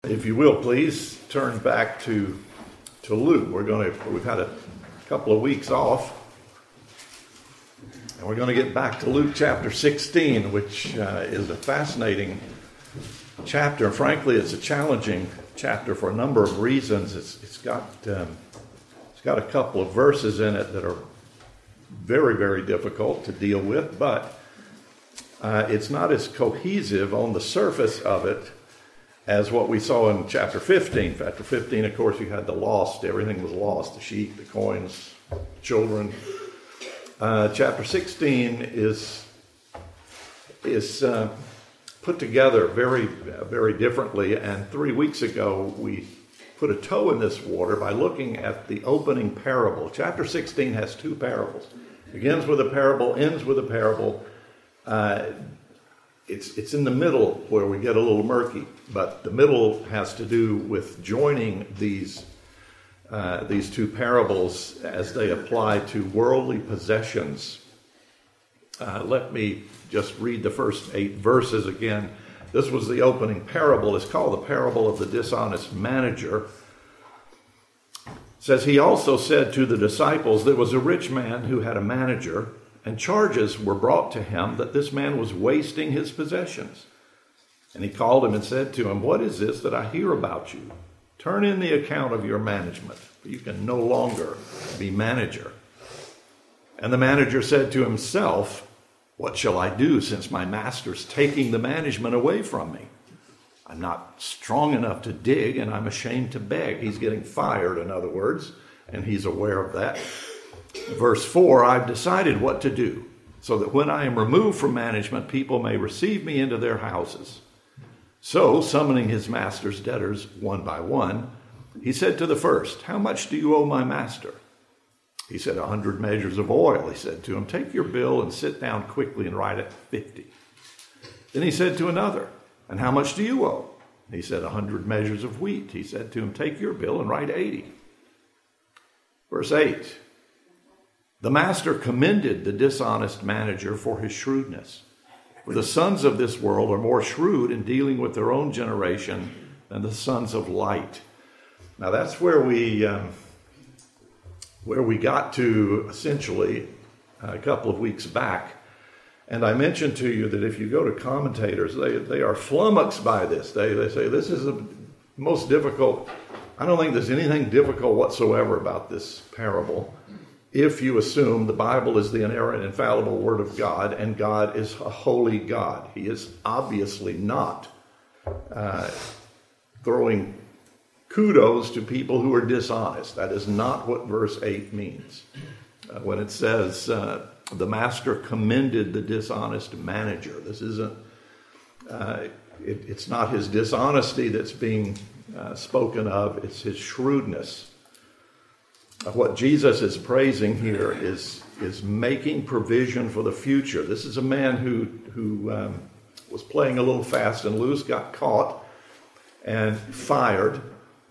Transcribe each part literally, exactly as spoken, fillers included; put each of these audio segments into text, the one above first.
If you will, please turn back to to Luke. We're going to we've had a couple of weeks off, and we're going to get back to Luke chapter sixteen, which uh, is a fascinating chapter. Frankly, it's a challenging chapter for a number of reasons. It's it's got um, it's got a couple of verses in it that are very very difficult to deal with, but uh, it's not as cohesive on the surface of it as what we saw in chapter fifteen. Chapter fifteen, of course, you had the lost. Everything was lost. The sheep, the coins, children. Uh, chapter sixteen is is uh, put together very, very differently. And three weeks ago, we put a toe in this water by looking at the opening parable. Chapter sixteen has two parables. Begins with a parable, ends with a parable. Uh, It's it's in the middle where we get a little murky, but the middle has to do with joining these uh, these two parables as they apply to worldly possessions. Uh, let me just read the first eight verses again. This was the opening parable. It's called the parable of the dishonest manager. It says, he also said to the disciples, there was a rich man who had a manager, and charges were brought to him that this man was wasting his possessions. And he called him and said to him, what is this that I hear about you? Turn in the account of your management, for you can no longer be manager. And the manager said to himself, what shall I do since my master's taking the management away from me? I'm not strong enough to dig, and I'm ashamed to beg. He's getting fired, in other words, and he's aware of that. Verse four, I've decided what to do, so that when I am removed from management, people may receive me into their houses. So, summoning his master's debtors one by one, he said to the first, how much do you owe my master? He said, a hundred measures of oil. He said to him, take your bill and sit down quickly and write it fifty. Then he said to another, and how much do you owe? He said, a hundred measures of wheat. He said to him, take your bill and write eighty. Verse eight, the master commended the dishonest manager for his shrewdness. For the sons of this world are more shrewd in dealing with their own generation than the sons of light. Now that's where we um, where we got to essentially a couple of weeks back. And I mentioned to you that if you go to commentators, they, they are flummoxed by this. They, they say this is the most difficult. I don't think there's anything difficult whatsoever about this parable, if you assume the Bible is the inerrant, infallible Word of God, and God is a holy God. He is obviously not uh, throwing kudos to people who are dishonest. That is not what verse eight means. Uh, when it says, uh, the master commended the dishonest manager, this isn't, uh, it, it's not his dishonesty that's being uh, spoken of, it's his shrewdness. What Jesus is praising here is, is making provision for the future. This is a man who, who um, was playing a little fast and loose, got caught and fired,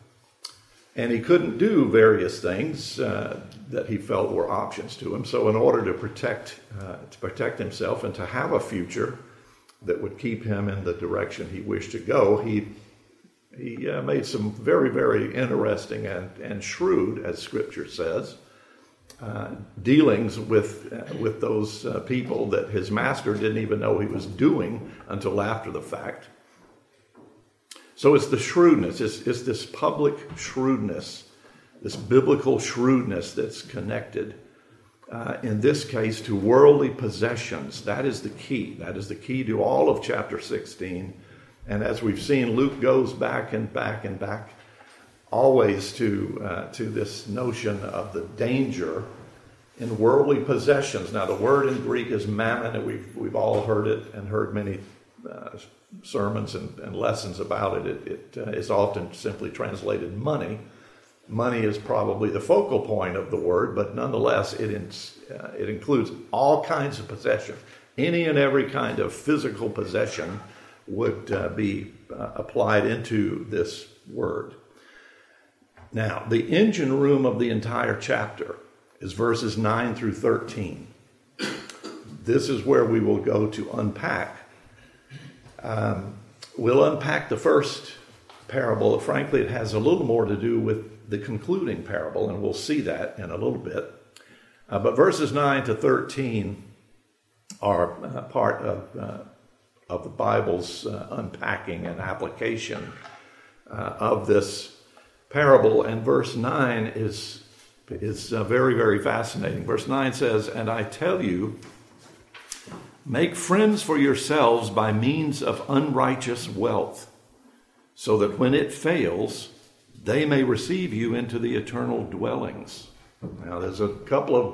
and he couldn't do various things uh, that he felt were options to him. So in order to protect, uh, to protect himself and to have a future that would keep him in the direction he wished to go, he He uh, made some very, very interesting and, and shrewd, as Scripture says, uh, dealings with uh, with those uh, people that his master didn't even know he was doing until after the fact. So it's the shrewdness, it's, it's this public shrewdness, this biblical shrewdness that's connected, uh, in this case, to worldly possessions. That is the key. That is the key to all of chapter sixteen. And as we've seen, Luke goes back and back and back always to uh, to this notion of the danger in worldly possessions. Now, the word in Greek is mammon, and we've, we've all heard it and heard many uh, sermons and, and lessons about it. It, it uh, is often simply translated money. Money is probably the focal point of the word, but nonetheless, it, in, uh, it includes all kinds of possession. Any and every kind of physical possession would uh, be uh, applied into this word. Now, the engine room of the entire chapter is verses nine through thirteen. This is where we will go to unpack. Um, we'll unpack the first parable, frankly, it has a little more to do with the concluding parable, and we'll see that in a little bit. Uh, but verses nine to thirteen are uh, part of, uh, of the Bible's uh, unpacking and application uh, of this parable. And verse nine is, is uh, very, very fascinating. Verse nine says, "And I tell you, make friends for yourselves by means of unrighteous wealth, so that when it fails, they may receive you into the eternal dwellings." Now, there's a couple of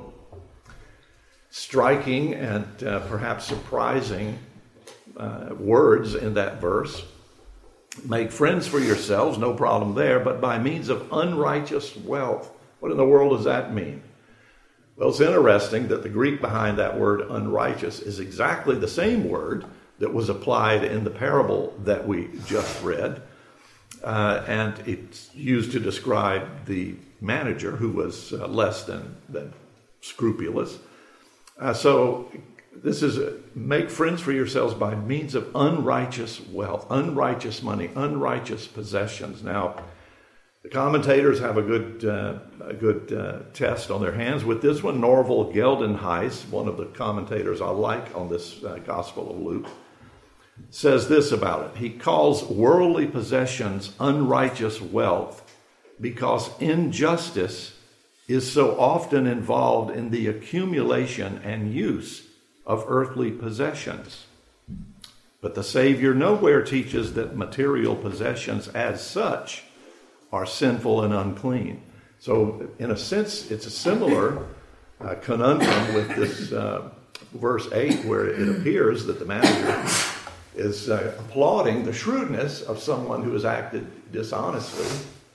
striking and uh, perhaps surprising uh, words in that verse. Make friends for yourselves, no problem there, but by means of unrighteous wealth. What in the world does that mean? Well, it's interesting that the Greek behind that word unrighteous is exactly the same word that was applied in the parable that we just read. Uh, and it's used to describe the manager who was uh, less than, than scrupulous. Uh, so this is a, make friends for yourselves by means of unrighteous wealth, unrighteous money, unrighteous possessions. Now, the commentators have a good uh, a good uh, test on their hands with this one. Norval Geldenhuys, one of the commentators I like on this uh, Gospel of Luke, says this about it. He calls worldly possessions unrighteous wealth because injustice is so often involved in the accumulation and use of earthly possessions. But the Savior nowhere teaches that material possessions as such are sinful and unclean. So in a sense, it's a similar uh, conundrum with this uh, verse eight, where it appears that the manager is uh, applauding the shrewdness of someone who has acted dishonestly.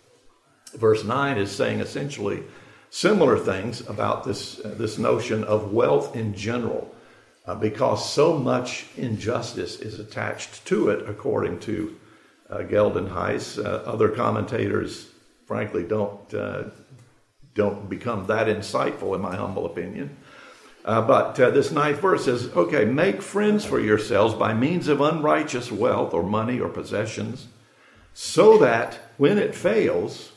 Verse nine is saying essentially similar things about this, uh, this notion of wealth in general, uh, because so much injustice is attached to it, according to uh, Geldenhuys. Uh, other commentators, frankly, don't, uh, don't become that insightful, in my humble opinion. Uh, but uh, this ninth verse says, okay, make friends for yourselves by means of unrighteous wealth or money or possessions, so that when it fails,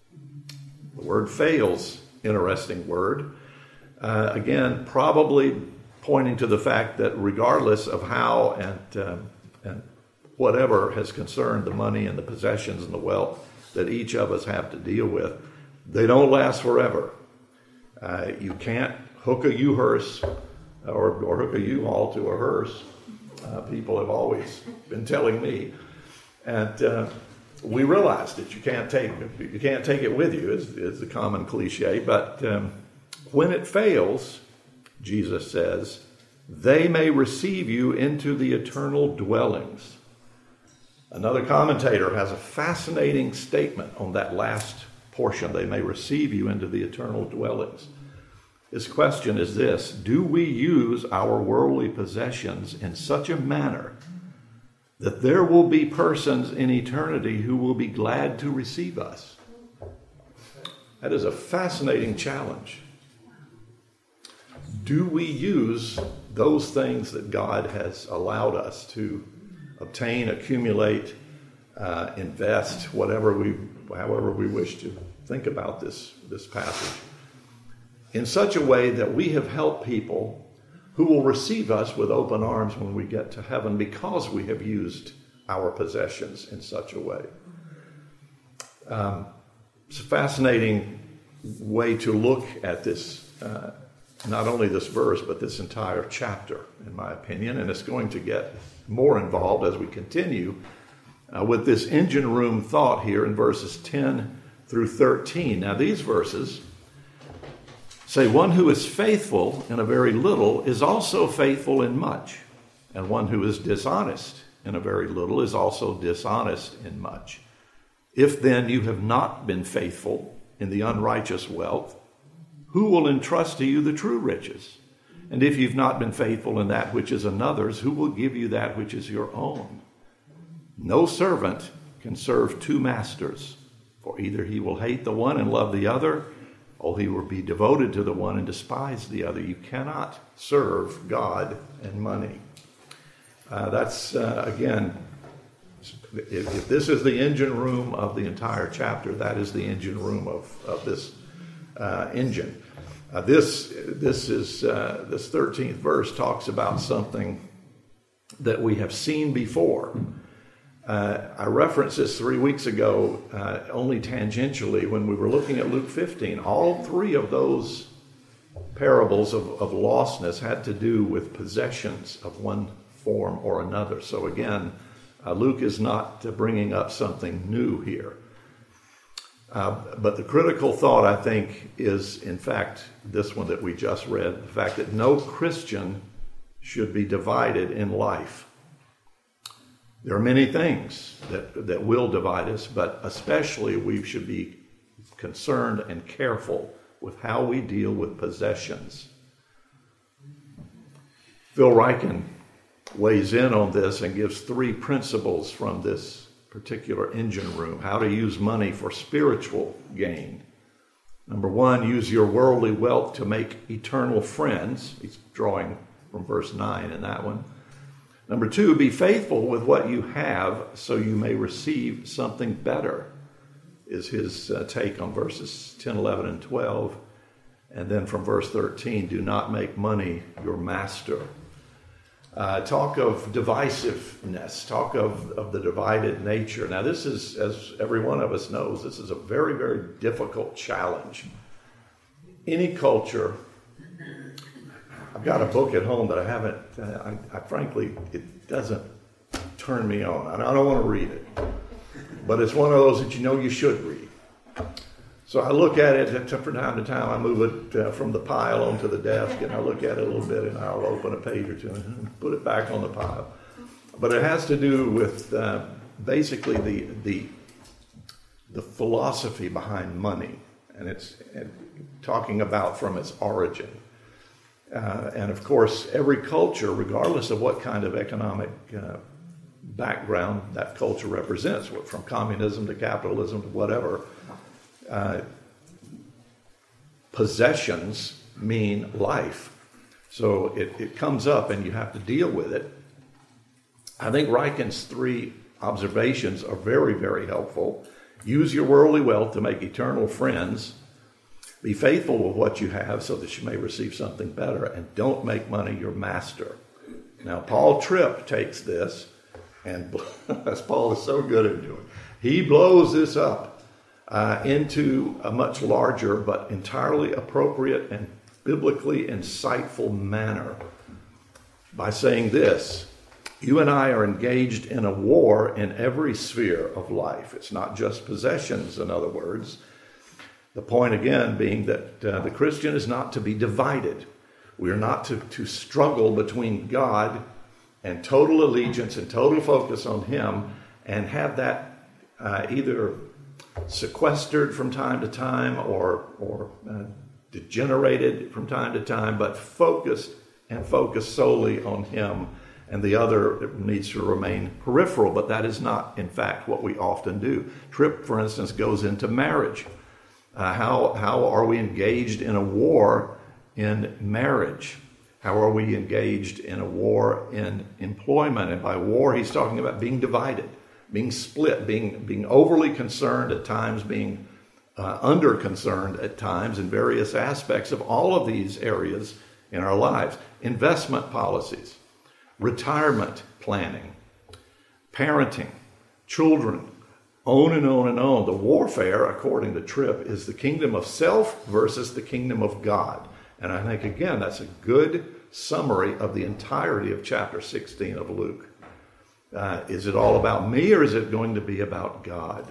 the word fails, interesting word, uh, again, probably pointing to the fact that regardless of how and, uh, and whatever has concerned the money and the possessions and the wealth that each of us have to deal with, they don't last forever. Uh, you can't hook a U-hearse or, or hook a U-Haul to a hearse. Uh, people have always been telling me. And uh, we realize that you can't take you can't take it with you, is, is the common cliche. But um, when it fails, Jesus says, they may receive you into the eternal dwellings. Another commentator has a fascinating statement on that last portion. They may receive you into the eternal dwellings. His question is this: do we use our worldly possessions in such a manner that there will be persons in eternity who will be glad to receive us? That is a fascinating challenge. Do we use those things that God has allowed us to obtain, accumulate, uh, invest, whatever we, however we wish to think about this, this passage, in such a way that we have helped people who will receive us with open arms when we get to heaven, because we have used our possessions in such a way? Um, it's a fascinating way to look at this, uh, not only this verse, but this entire chapter, in my opinion. And it's going to get more involved as we continue uh, with this engine room thought here in verses ten through thirteen. Now, these verses say, one who is faithful in a very little is also faithful in much, and one who is dishonest in a very little is also dishonest in much. If then you have not been faithful in the unrighteous wealth, who will entrust to you the true riches? And if you've not been faithful in that which is another's, who will give you that which is your own? No servant can serve two masters, for either he will hate the one and love the other, or he will be devoted to the one and despise the other. You cannot serve God and money. Uh, that's, uh, again, if, if this is the engine room of the entire chapter, that is the engine room of, of this uh, engine. Uh, this this is uh, this thirteenth verse talks about something that we have seen before. Uh, I referenced this three weeks ago, uh, only tangentially, when we were looking at Luke fifteen. All three of those parables of, of lostness had to do with possessions of one form or another. So again, uh, Luke is not uh, bringing up something new here. Uh, but the critical thought, I think, is, in fact, this one that we just read, the fact that no Christian should be divided in life. There are many things that, that will divide us, but especially we should be concerned and careful with how we deal with possessions. Phil Ryken weighs in on this and gives three principles from this particular engine room: how to use money for spiritual gain. Number one, use your worldly wealth to make eternal friends. He's drawing from verse nine in that one. Number two, be faithful with what you have so you may receive something better, is his uh, take on verses ten, eleven, and twelve. And then from verse thirteen, do not make money your master. Uh, talk of divisiveness, talk of, of the divided nature. Now this is, as every one of us knows, this is a very, very difficult challenge. Any culture, I've got a book at home that I haven't, uh, I, I frankly, it doesn't turn me on. I don't want to read it. But it's one of those that you know you should read. So I look at it from time to time. I move it uh, from the pile onto the desk, and I look at it a little bit, and I'll open a page or two and put it back on the pile. But it has to do with uh, basically the the the philosophy behind money, and it's and talking about from its origin. Uh, and of course, every culture, regardless of what kind of economic uh, background that culture represents, from communism to capitalism to whatever, uh, possessions mean life. So it, it comes up and you have to deal with it. I think Ryken's three observations are very, very helpful. Use your worldly wealth to make eternal friends. Be faithful with what you have so that you may receive something better. And don't make money your master. Now, Paul Tripp takes this, and as Paul is so good at doing, he blows this up uh, into a much larger but entirely appropriate and biblically insightful manner by saying this: you and I are engaged in a war in every sphere of life. It's not just possessions, in other words. The point again being that uh, the Christian is not to be divided. We are not to, to struggle between God and total allegiance and total focus on Him, and have that uh, either sequestered from time to time or, or uh, degenerated from time to time, but focused and focused solely on Him, and the other needs to remain peripheral. But that is not, in fact, what we often do. Tripp, for instance, goes into marriage. Uh, how how are we engaged in a war in marriage? How are we engaged in a war in employment? And by war, he's talking about being divided, being split, being being overly concerned at times, being uh, under concerned at times in various aspects of all of these areas in our lives. Investment policies, retirement planning, parenting, children, on and on and on. The warfare, according to Tripp, is the kingdom of self versus the kingdom of God. And I think, again, that's a good summary of the entirety of chapter sixteen of Luke. Uh, is it all about me, or is it going to be about God?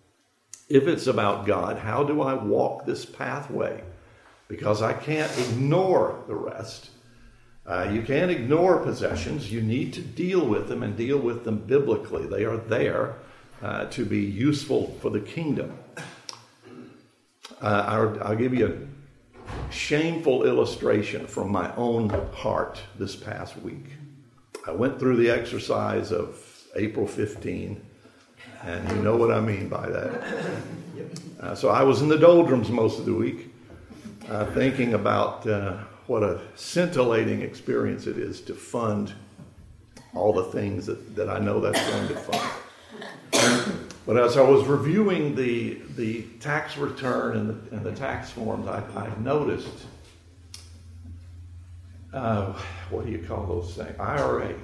If it's about God, how do I walk this pathway? Because I can't ignore the rest. Uh, you can't ignore possessions. You need to deal with them, and deal with them biblically. They are there uh, to be useful for the kingdom. Uh, I'll, I'll give you a shameful illustration from my own heart this past week. I went through the exercise of April fifteenth, and you know what I mean by that. Uh, so I was in the doldrums most of the week, uh, thinking about uh, what a scintillating experience it is to fund all the things that, that I know that's going to fund. But as I was reviewing the the tax return and the, and the tax forms, I, I noticed, uh, what do you call those things? I R A.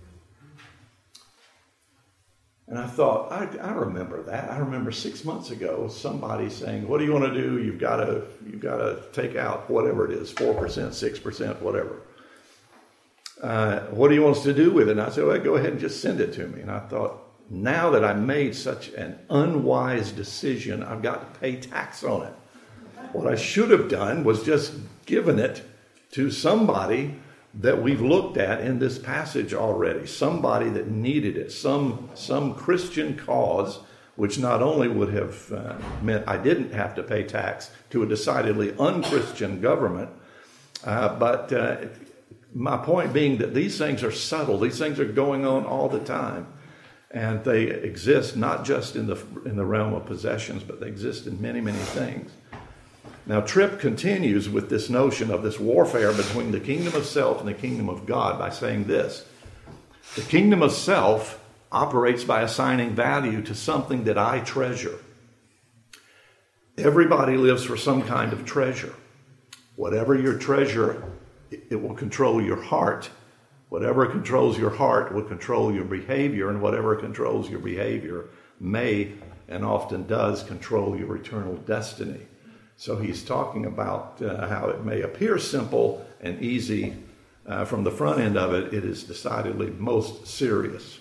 And I thought, I, I remember that. I remember six months ago somebody saying, "What do you want to do? You've got to you've got to take out whatever it is, four percent, six percent, whatever. Uh, what do you want us to do with it?" And I said, "Well, go ahead and just send it to me." And I thought, now that I made such an unwise decision, I've got to pay tax on it. What I should have done was just given it to somebody that we've looked at in this passage already, somebody that needed it, some some Christian cause, which not only would have uh, meant I didn't have to pay tax to a decidedly unchristian government, uh, but uh, my point being that these things are subtle. These things are going on all the time, and they exist not just in the in the realm of possessions, but they exist in many, many things. Now, Tripp continues with this notion of this warfare between the kingdom of self and the kingdom of God by saying this: the kingdom of self operates by assigning value to something that I treasure. Everybody lives for some kind of treasure. Whatever your treasure, it will control your heart. Whatever controls your heart will control your behavior, and whatever controls your behavior may and often does control your eternal destiny. So he's talking about uh, how it may appear simple and easy. Uh, from the front end of it, it is decidedly most serious.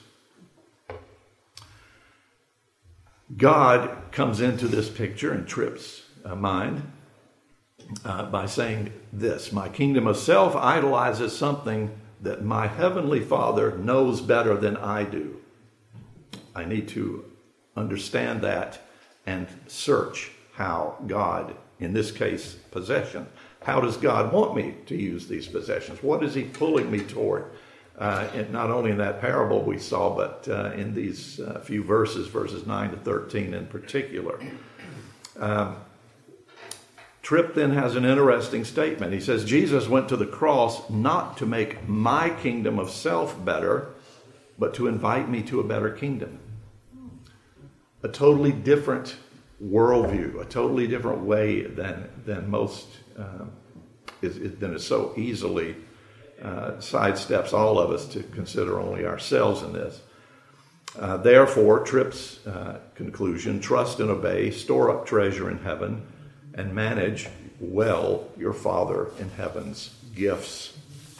God comes into this picture in Tripp's uh, mind uh, by saying this: my kingdom of self idolizes something that my heavenly Father knows better than I do. I need to understand that and search how God, in this case, possession, how does God want me to use these possessions? What is he pulling me toward? Uh, and not only in that parable we saw, but uh, in these uh, few verses, verses nine to thirteen in particular. Um, Tripp then has an interesting statement. He says, Jesus went to the cross not to make my kingdom of self better, but to invite me to a better kingdom. A totally different worldview, a totally different way than than most uh, is, is than is so easily uh, sidesteps all of us to consider only ourselves in this. Uh, therefore, Tripp's uh, conclusion: trust and obey, store up treasure in heaven, and manage well your Father in heaven's gifts.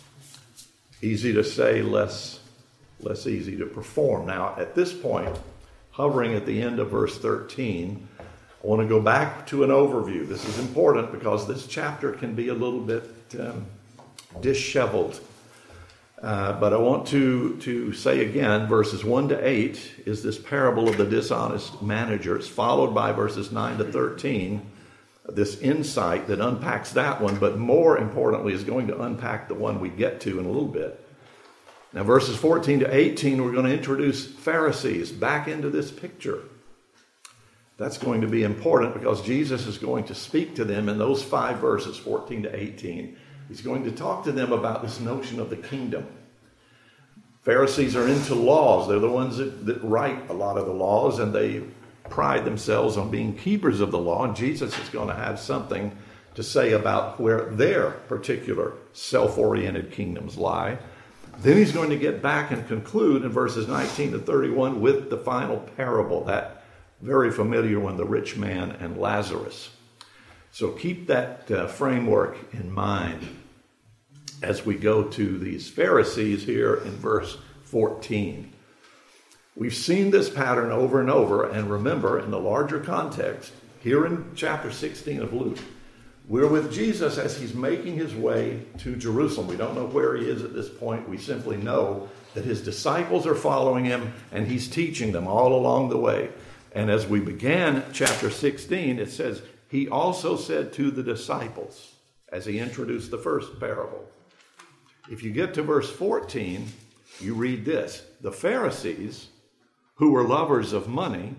Easy to say, less less easy to perform. Now, at this point, hovering at the end of verse thirteen, I want to go back to an overview. This is important because this chapter can be a little bit um, disheveled. Uh, but I want to, to say again, verses one to eight is this parable of the dishonest managers, followed by verses nine to thirteen, this insight that unpacks that one, but more importantly is going to unpack the one we get to in a little bit. Now, verses fourteen to eighteen, we're going to introduce Pharisees back into this picture. That's going to be important because Jesus is going to speak to them in those five verses, fourteen to eighteen. He's going to talk to them about this notion of the kingdom. Pharisees are into laws. They're the ones that, that write a lot of the laws, and they pride themselves on being keepers of the law. And Jesus is going to have something to say about where their particular self-oriented kingdoms lie. Then he's going to get back and conclude in verses nineteen to thirty-one with the final parable, that very familiar one, the rich man and Lazarus. So keep that uh, framework in mind as we go to these Pharisees here in verse fourteen. We've seen this pattern over and over, and remember, in the larger context, here in chapter sixteen of Luke, we're with Jesus as he's making his way to Jerusalem. We don't know where he is at this point. We simply know that his disciples are following him, and he's teaching them all along the way. And as we began chapter sixteen, it says, he also said to the disciples, as he introduced the first parable. If you get to verse fourteen, you read this: the Pharisees, who were lovers of money,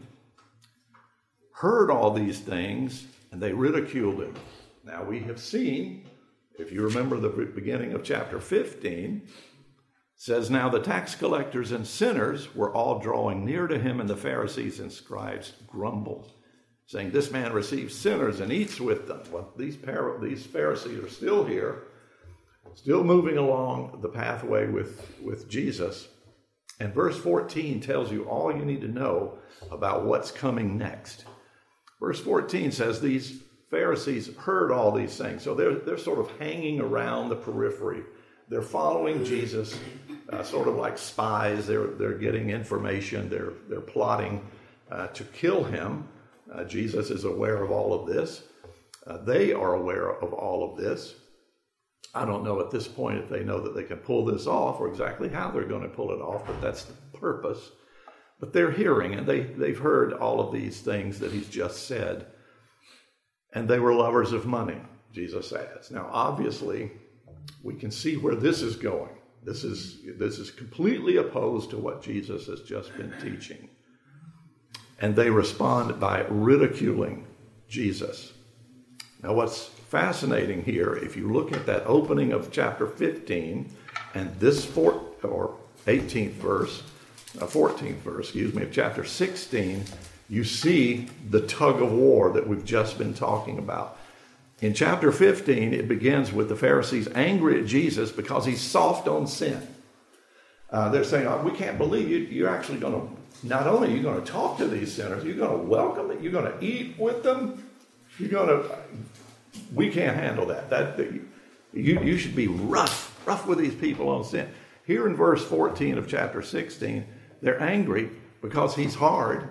heard all these things, and they ridiculed him. Now we have seen, if you remember the beginning of chapter fifteen, says, now the tax collectors and sinners were all drawing near to him, and the Pharisees and scribes grumbled, saying, this man receives sinners and eats with them. Well, these, par- these Pharisees are still here, still moving along the pathway with, with Jesus. And verse fourteen tells you all you need to know about what's coming next. Verse fourteen says these Pharisees heard all these things. So they're, they're sort of hanging around the periphery. They're following Jesus, uh, sort of like spies. They're, they're getting information. They're, they're plotting uh, to kill him. Uh, Jesus is aware of all of this. Uh, they are aware of all of this. I don't know at this point if they know that they can pull this off or exactly how they're going to pull it off, but that's the purpose. But they're hearing, and they, they've heard all of these things that he's just said. And they were lovers of money, Jesus adds. Now, obviously, we can see where this is going. This is, this is completely opposed to what Jesus has just been teaching. And they respond by ridiculing Jesus. Now, what's fascinating here, if you look at that opening of chapter fifteen and this fourth or eighteenth verse, uh, fourteenth verse, excuse me, of chapter sixteen, you see the tug of war that we've just been talking about. In chapter fifteen, it begins with the Pharisees angry at Jesus because he's soft on sin. Uh, they're saying, oh, we can't believe you. You're actually going to, not only are you going to talk to these sinners, you're going to welcome it, you're going to eat with them, you're going to, we can't handle that. That you, you should be rough, rough with these people on sin. Here in verse fourteen of chapter sixteen, they're angry because he's hard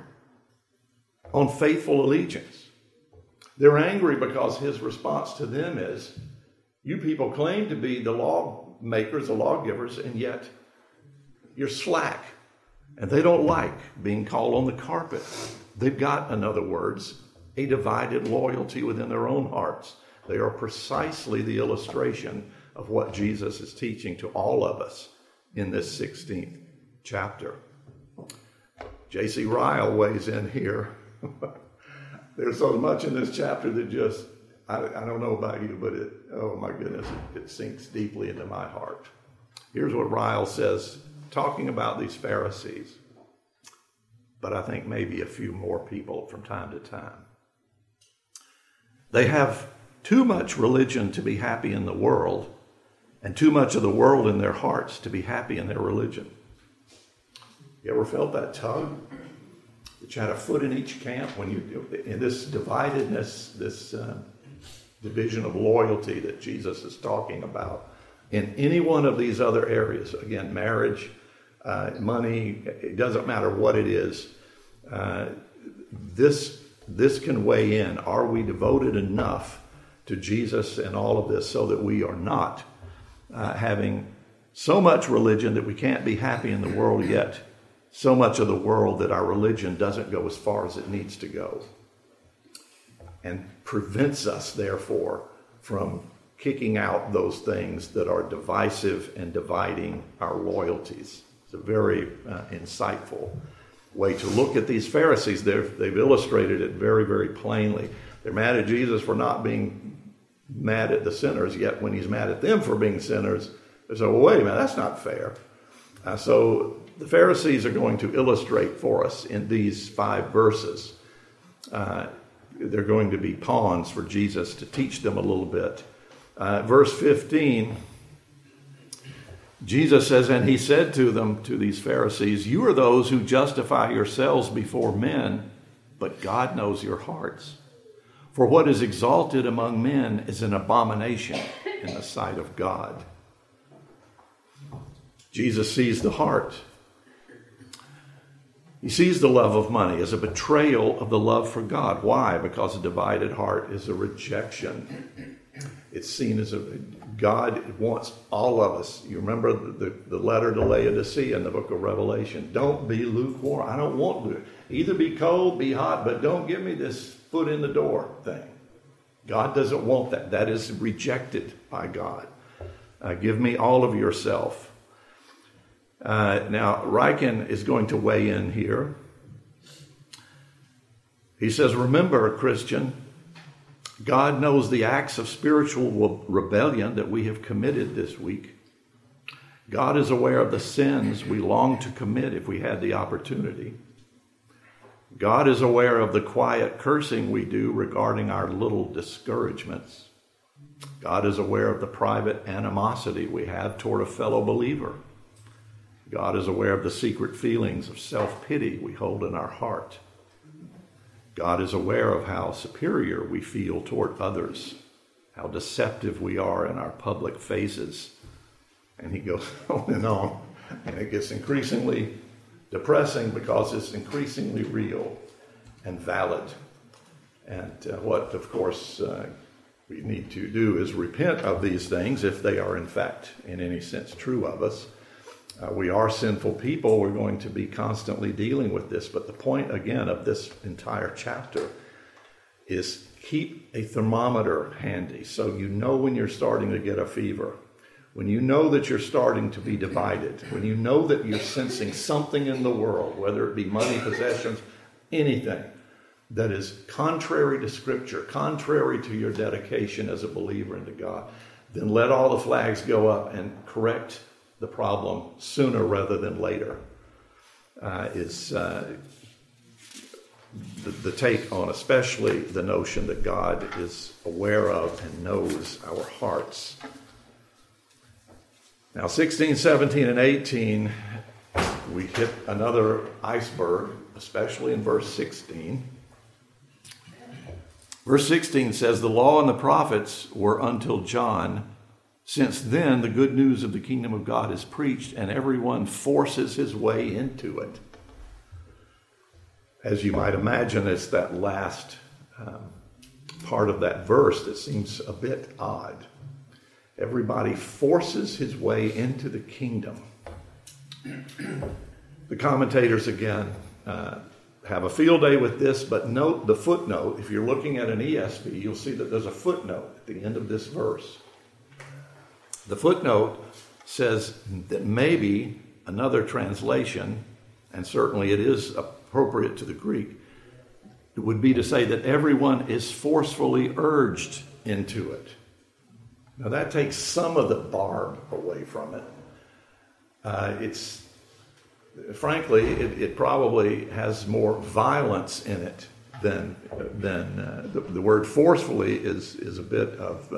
on faithful allegiance. They're angry because his response to them is, you people claim to be the lawmakers, the lawgivers, and yet you're slack. And they don't like being called on the carpet. They've got, in other words, a divided loyalty within their own hearts. They are precisely the illustration of what Jesus is teaching to all of us in this sixteenth chapter. J C Ryle weighs in here. There's so much in this chapter that just, I, I don't know about you, but it, oh my goodness, it, it sinks deeply into my heart. Here's what Ryle says, talking about these Pharisees, but I think maybe a few more people from time to time. They have too much religion to be happy in the world, and too much of the world in their hearts to be happy in their religion. You ever felt that tug? That you had a foot in each camp when you, in this dividedness, this uh, division of loyalty that Jesus is talking about. In any one of these other areas, again, marriage, uh, money, it doesn't matter what it is. Uh, this, this can weigh in. Are we devoted enough to Jesus and all of this so that we are not uh, having so much religion that we can't be happy in the world yet? So much of the world that our religion doesn't go as far as it needs to go and prevents us, therefore, from kicking out those things that are divisive and dividing our loyalties. It's a very uh, insightful way to look at these Pharisees. They've, they've illustrated it very, very plainly. They're mad at Jesus for not being mad at the sinners, yet when he's mad at them for being sinners, they say, well, wait a minute, that's not fair. Uh, so the Pharisees are going to illustrate for us in these five verses. Uh, they're going to be pawns for Jesus to teach them a little bit. Uh, verse fifteen, Jesus says, and he said to them, to these Pharisees, you are those who justify yourselves before men, but God knows your hearts. For what is exalted among men is an abomination in the sight of God. Jesus sees the heart. He sees the love of money as a betrayal of the love for God. Why? Because a divided heart is a rejection. It's seen as a, God wants all of us. You remember the, the, the letter to Laodicea in the book of Revelation. Don't be lukewarm. I don't want to. Either be cold, be hot, but don't give me this foot in the door thing. God doesn't want that. That is rejected by God. Uh, give me all of yourself. Uh, now, Ryken is going to weigh in here. He says, remember, Christian, God knows the acts of spiritual rebellion that we have committed this week. God is aware of the sins we long to commit if we had the opportunity. God is aware of the quiet cursing we do regarding our little discouragements. God is aware of the private animosity we have toward a fellow believer. God is aware of the secret feelings of self-pity we hold in our heart. God is aware of how superior we feel toward others, how deceptive we are in our public faces. And he goes on and on, and it gets increasingly depressing because it's increasingly real and valid. And uh, what, of course, uh, we need to do is repent of these things if they are, in fact, in any sense true of us. Uh, we are sinful people. We're going to be constantly dealing with this. But the point, again, of this entire chapter is keep a thermometer handy so you know when you're starting to get a fever. When you know that you're starting to be divided, when you know that you're sensing something in the world, whether it be money, possessions, anything that is contrary to Scripture, contrary to your dedication as a believer into God, then let all the flags go up and correct the problem sooner rather than later, uh, is uh, the, the take on especially the notion that God is aware of and knows our hearts. Now, sixteen, seventeen, and eighteen, we hit another iceberg, especially in verse sixteen. Verse sixteen says, "The law and the prophets were until John. Since then, the good news of the kingdom of God is preached, and everyone forces his way into it." As you might imagine, it's that last um, part of that verse that seems a bit odd. Everybody forces his way into the kingdom. The commentators, again, uh, have a field day with this, but note the footnote. If you're looking at an E S V, you'll see that there's a footnote at the end of this verse. The footnote says that maybe another translation, and certainly it is appropriate to the Greek, it would be to say that everyone is forcefully urged into it. Now that takes some of the barb away from it. Uh, it's, frankly, it, it probably has more violence in it than than uh, the, the word forcefully is is a bit of.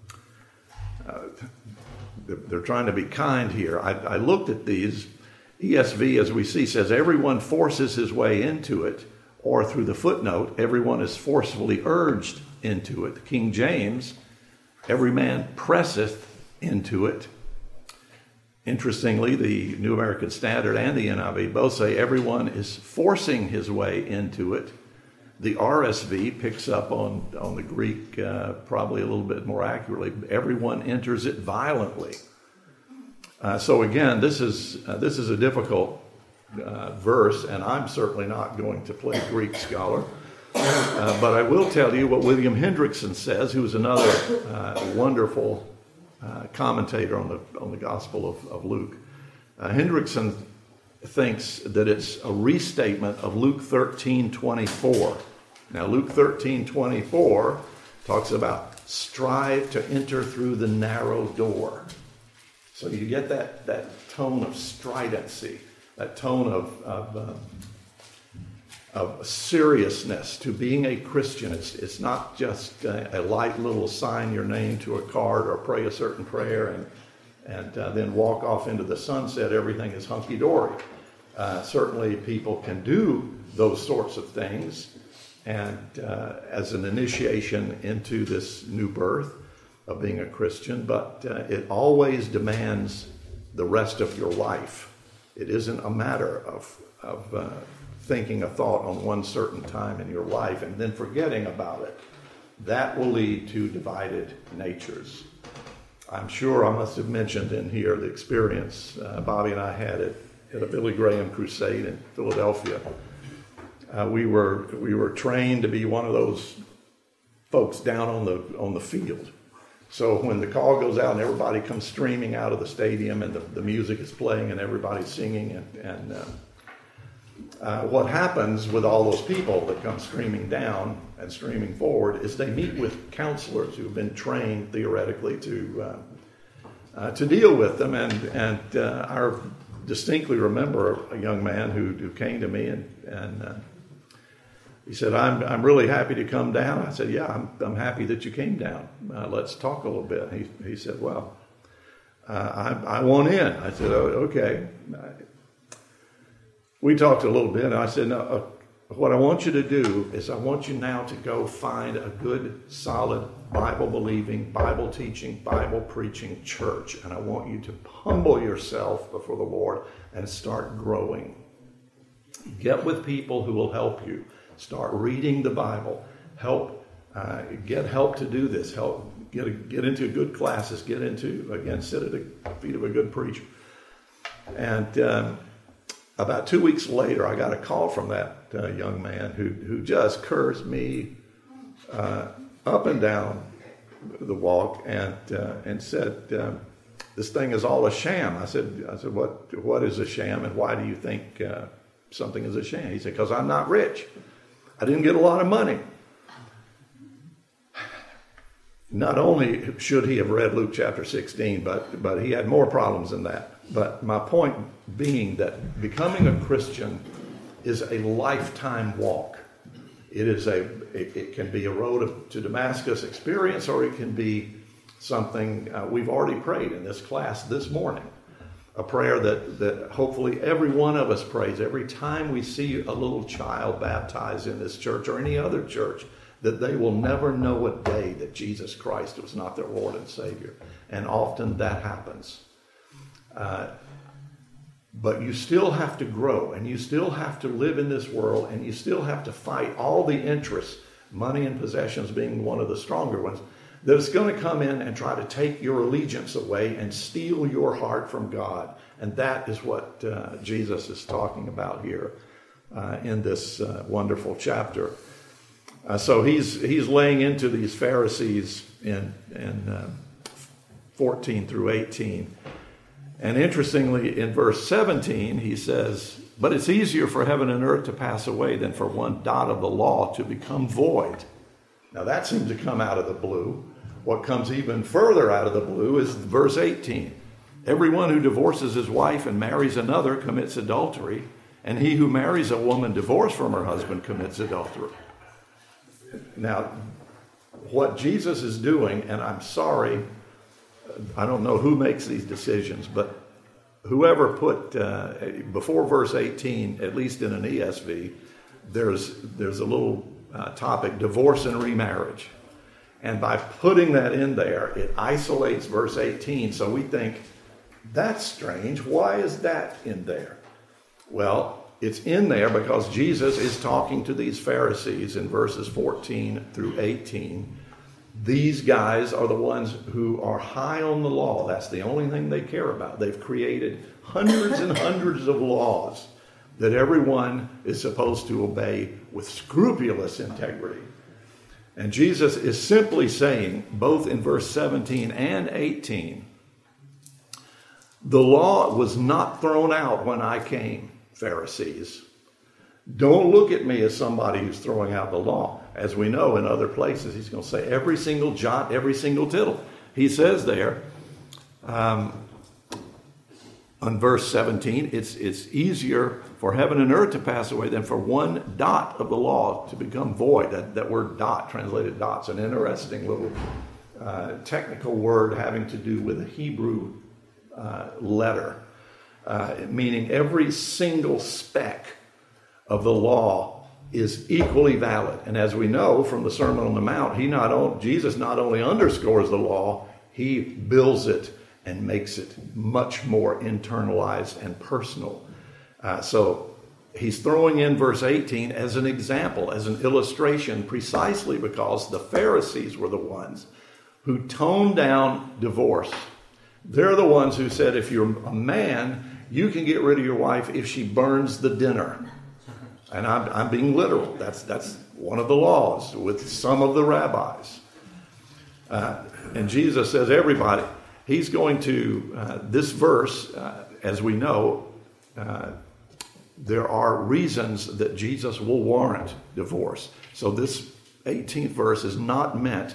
Uh, uh, they're trying to be kind here. I, I looked at these. E S V, as we see, says everyone forces his way into it, or through the footnote, everyone is forcefully urged into it. King James, every man presseth into it. Interestingly, the New American Standard and the N I V both say everyone is forcing his way into it. The R S V picks up on, on the Greek uh, probably a little bit more accurately. Everyone enters it violently. Uh, so again, this is uh, this is a difficult uh, verse, and I'm certainly not going to play Greek scholar. Uh, but I will tell you what William Hendrickson says, who is another uh, wonderful uh, commentator on the on the Gospel of, of Luke. Uh, Hendrickson thinks that it's a restatement of Luke thirteen twenty-four. Now, Luke thirteen twenty-four talks about strive to enter through the narrow door. So you get that, that tone of stridency, that tone of of, um, of seriousness to being a Christian. It's, it's not just a, a light little sign your name to a card or pray a certain prayer and and uh, then walk off into the sunset. Everything is hunky-dory. Uh, certainly people can do those sorts of things and uh, as an initiation into this new birth of being a Christian, but uh, it always demands the rest of your life. It isn't a matter of, of uh, thinking a thought on one certain time in your life and then forgetting about it. That will lead to divided natures. I'm sure I must have mentioned in here the experience uh, Bobby and I had at, at a Billy Graham crusade in Philadelphia. Uh, we were we were trained to be one of those folks down on the on the field. So when the call goes out and everybody comes streaming out of the stadium and the, the music is playing and everybody's singing and, and uh, uh, what happens with all those people that come streaming down and streaming forward is they meet with counselors who've been trained theoretically to uh, uh, to deal with them. And, and uh, I distinctly remember a young man who, who came to me and, and uh, he said, I'm I'm really happy to come down. I said, yeah, I'm I'm happy that you came down. Uh, let's talk a little bit. He he said, well, uh, I I want in. I said, oh, okay. We talked a little bit, and I said, no, uh, what I want you to do is I want you now to go find a good, solid, Bible-believing, Bible-teaching, Bible-preaching church, and I want you to humble yourself before the Lord and start growing. Get with people who will help you. Start reading the Bible. Help, uh, get help to do this. Help get a, get into good classes. Get into, again, sit at the feet of a good preacher. And um, about two weeks later, I got a call from that uh, young man who who just cursed me uh, up and down the walk and uh, and said, um, "This thing is all a sham." I said, "I said what what is a sham, and why do you think uh, something is a sham?" He said, "Because I'm not rich. I didn't get a lot of money." Not only should he have read Luke chapter sixteen, but but he had more problems than that. But my point being that becoming a Christian is a lifetime walk. It is a it, it can be a road to Damascus experience, or it can be something uh, we've already prayed in this class this morning. A prayer that, that hopefully every one of us prays every time we see a little child baptized in this church or any other church, that they will never know a day that Jesus Christ was not their Lord and Savior. And often that happens. Uh, but you still have to grow, and you still have to live in this world, and you still have to fight all the interests, money and possessions being one of the stronger ones, that's going to come in and try to take your allegiance away and steal your heart from God. And that is what uh, Jesus is talking about here uh, in this uh, wonderful chapter. Uh, so he's he's laying into these Pharisees in, in uh, fourteen through eighteen. And interestingly, in verse seventeen, he says, "But it's easier for heaven and earth to pass away than for one dot of the law to become void." Now that seems to come out of the blue. What comes even further out of the blue is verse eighteen. "Everyone who divorces his wife and marries another commits adultery, and he who marries a woman divorced from her husband commits adultery." Now, what Jesus is doing, and I'm sorry, I don't know who makes these decisions, but whoever put, uh, before verse eighteen, at least in an E S V, there's there's a little uh, topic, divorce and remarriage. And by putting that in there, it isolates verse eighteen, so we think, that's strange, why is that in there? Well, it's in there because Jesus is talking to these Pharisees in verses fourteen through eighteen. These guys are the ones who are high on the law. That's the only thing they care about. They've created hundreds and hundreds of laws that everyone is supposed to obey with scrupulous integrity. And Jesus is simply saying, both in verse seventeen and eighteen, the law was not thrown out when I came, Pharisees. Don't look at me as somebody who's throwing out the law. As we know in other places, he's going to say every single jot, every single tittle. He says there, um, on verse seventeen, it's, it's easier for heaven and earth to pass away than for one dot of the law to become void. That, that word dot, translated dot's an interesting little uh, technical word having to do with a Hebrew uh, letter, uh, meaning every single speck of the law is equally valid. And as we know from the Sermon on the Mount, he not only, Jesus not only underscores the law, he builds it and makes it much more internalized and personal. Uh, so he's throwing in verse eighteen as an example, as an illustration, precisely because the Pharisees were the ones who toned down divorce. They're the ones who said, if you're a man, you can get rid of your wife if she burns the dinner. And I'm, I'm being literal. That's that's one of the laws with some of the rabbis. Uh, and Jesus says, everybody, he's going to, uh, this verse, uh, as we know, uh, there are reasons that Jesus will warrant divorce. So this eighteenth verse is not meant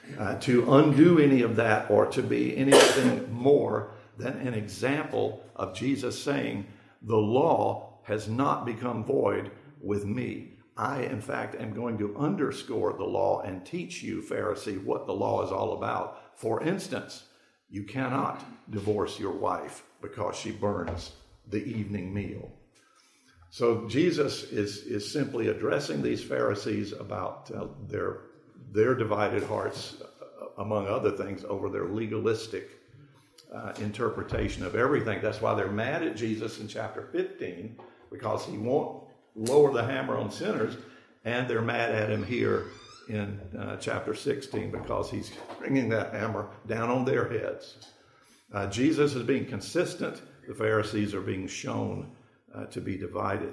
uh, to undo any of that or to be anything more than an example of Jesus saying, the law has not become void with me. I, in fact, am going to underscore the law and teach you, Pharisee, what the law is all about. For instance, you cannot divorce your wife because she burns the evening meal. So Jesus is, is simply addressing these Pharisees about uh, their, their divided hearts, uh, among other things, over their legalistic uh, interpretation of everything. That's why they're mad at Jesus in chapter fifteen, because he won't lower the hammer on sinners, and they're mad at him here in uh, chapter sixteen because he's bringing that hammer down on their heads. Uh, Jesus is being consistent. The Pharisees are being shown uh, to be divided.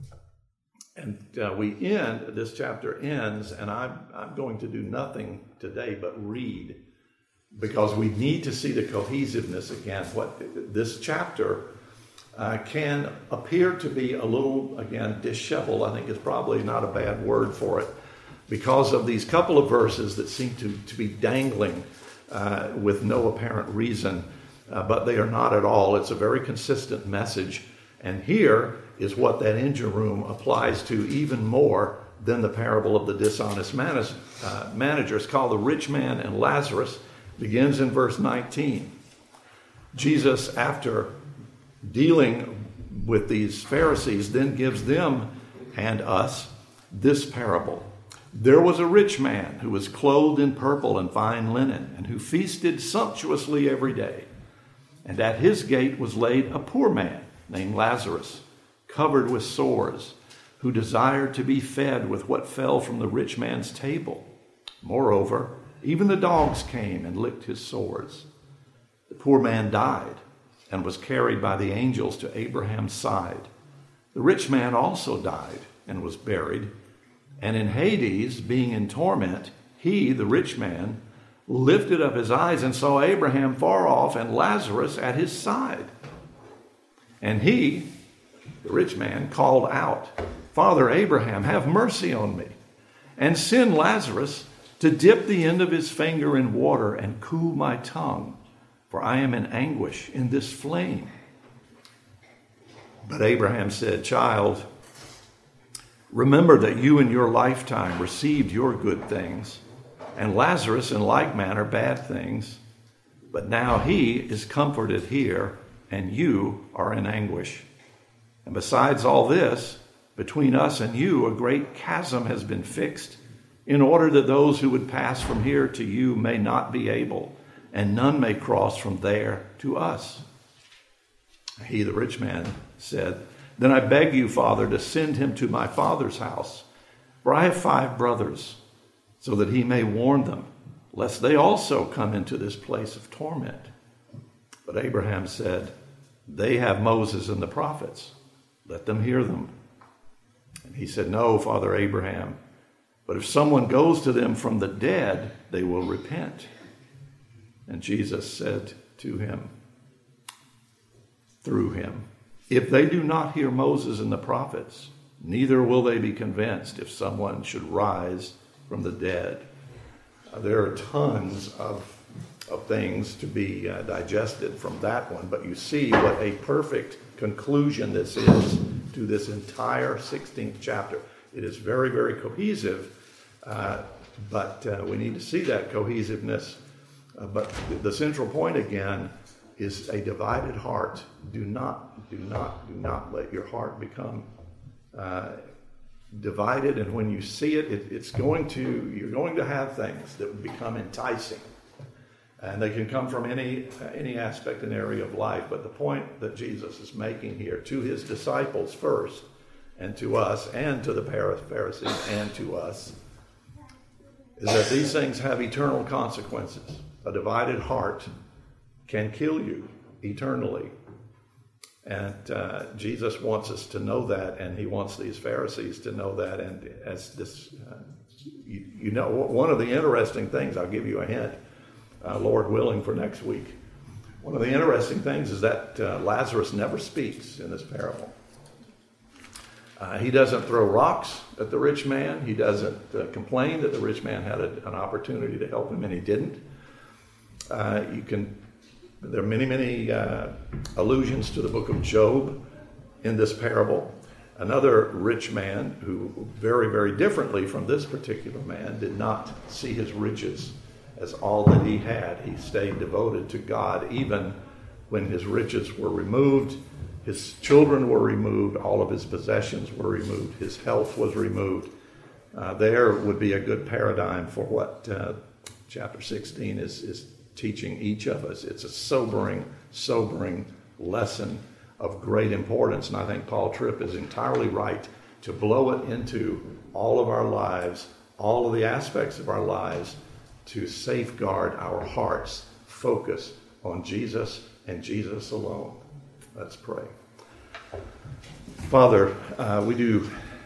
And uh, we end, this chapter ends, and I'm, I'm going to do nothing today but read, because we need to see the cohesiveness again. What this chapter uh, can appear to be a little, again, disheveled. I think is probably not a bad word for it, because of these couple of verses that seem to, to be dangling uh, with no apparent reason, uh, but they are not at all. It's a very consistent message. And here is what that engine room applies to even more than the parable of the dishonest man- uh, manager. It's called the rich man and Lazarus. Begins in verse nineteen. Jesus, after dealing with these Pharisees, then gives them and us this parable. There was a rich man who was clothed in purple and fine linen, and who feasted sumptuously every day. And at his gate was laid a poor man named Lazarus, covered with sores, who desired to be fed with what fell from the rich man's table. Moreover, even the dogs came and licked his sores. The poor man died and was carried by the angels to Abraham's side. The rich man also died and was buried. And in Hades, being in torment, he, the rich man, lifted up his eyes and saw Abraham far off and Lazarus at his side. And he, the rich man, called out, Father Abraham, have mercy on me, and send Lazarus to dip the end of his finger in water and cool my tongue, for I am in anguish in this flame. But Abraham said, Child, remember that you in your lifetime received your good things, and Lazarus in like manner bad things. But now he is comforted here, and you are in anguish. And besides all this, between us and you a great chasm has been fixed, in order that those who would pass from here to you may not be able, and none may cross from there to us. He, the rich man, said, Then I beg you, Father, to send him to my father's house, for I have five brothers, so that he may warn them, lest they also come into this place of torment. But Abraham said, They have Moses and the prophets. Let them hear them. And he said, No, Father Abraham, but if someone goes to them from the dead, they will repent. And Jesus said to him, through him, If they do not hear Moses and the prophets, neither will they be convinced if someone should rise from the dead. Uh, there are tons of, of things to be uh, digested from that one, but you see what a perfect conclusion this is to this entire sixteenth chapter. It is very, very cohesive, uh, but uh, we need to see that cohesiveness. Uh, but the central point again is a divided heart. Do not, do not, do not let your heart become uh, divided. And when you see it, it, it's going to, you're going to have things that become enticing. And they can come from any uh, any aspect and area of life. But the point that Jesus is making here to his disciples first, and to us, and to the Pharisees, and to us, is that these things have eternal consequences. A divided heart can kill you eternally. And uh, Jesus wants us to know that, and he wants these Pharisees to know that. And as this, uh, you, you know, one of the interesting things, I'll give you a hint, uh, Lord willing, for next week. One of the interesting things is that uh, Lazarus never speaks in this parable. Uh, he doesn't throw rocks at the rich man. He doesn't uh, complain that the rich man had a, an opportunity to help him and he didn't. Uh, you can. There are many, many uh, allusions to the book of Job in this parable. Another rich man who, very, very differently from this particular man, did not see his riches as all that he had. He stayed devoted to God even when his riches were removed, his children were removed, all of his possessions were removed, his health was removed. Uh, there would be a good paradigm for what uh, chapter sixteen is, is teaching each of us. It's a sobering, sobering lesson of great importance. And I think Paul Tripp is entirely right to blow it into all of our lives, all of the aspects of our lives, to safeguard our hearts, focus on Jesus and Jesus alone. Let's pray. Father, uh, we do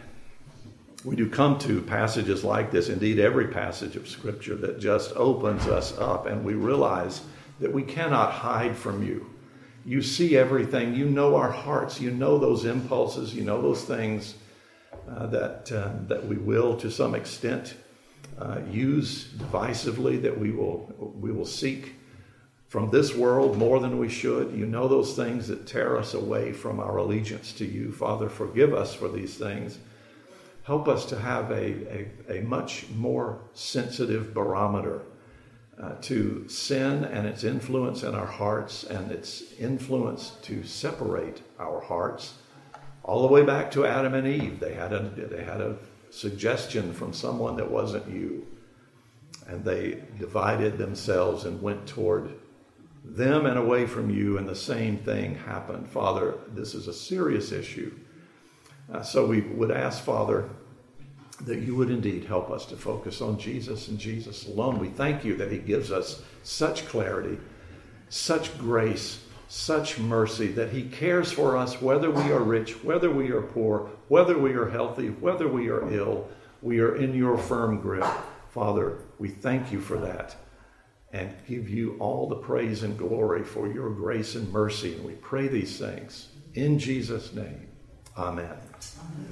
we do come to passages like this, indeed every passage of Scripture, that just opens us up, and we realize that we cannot hide from you. You see everything. You know our hearts. You know those impulses. You know those things uh, that uh, that we will, to some extent, uh, use divisively, that we will we will seek from this world more than we should. You know those things that tear us away from our allegiance to you. Father, forgive us for these things. Help us to have a, a, a much more sensitive barometer uh, to sin and its influence in our hearts and its influence to separate our hearts. All the way back to Adam and Eve. They had a, they had a suggestion from someone that wasn't you. And they divided themselves and went toward them and away from you, and the same thing happened. Father, this is a serious issue. Uh, so we would ask, Father, that you would indeed help us to focus on Jesus and Jesus alone. We thank you that he gives us such clarity, such grace, such mercy, that he cares for us whether we are rich, whether we are poor, whether we are healthy, whether we are ill. We are in your firm grip. Father, we thank you for that and give you all the praise and glory for your grace and mercy. And we pray these things in Jesus' name. Amen. Amen.